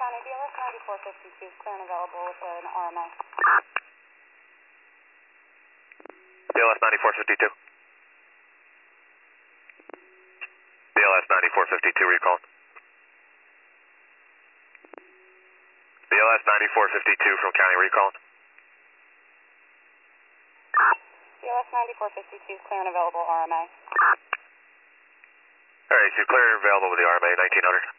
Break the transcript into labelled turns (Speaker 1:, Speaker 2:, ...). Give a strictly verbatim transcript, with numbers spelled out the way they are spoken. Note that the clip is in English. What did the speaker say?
Speaker 1: County, B L S ninety-four fifty-two, clear and available with an R M A.
Speaker 2: B L S ninety-four fifty-two. B L S ninety-four fifty-two, recall. B L S ninety-four fifty-two from County, recall.
Speaker 1: B L S ninety-four fifty-two, clear and available R M A.
Speaker 2: Alright, so clear and available with the R M A, nineteen hundred.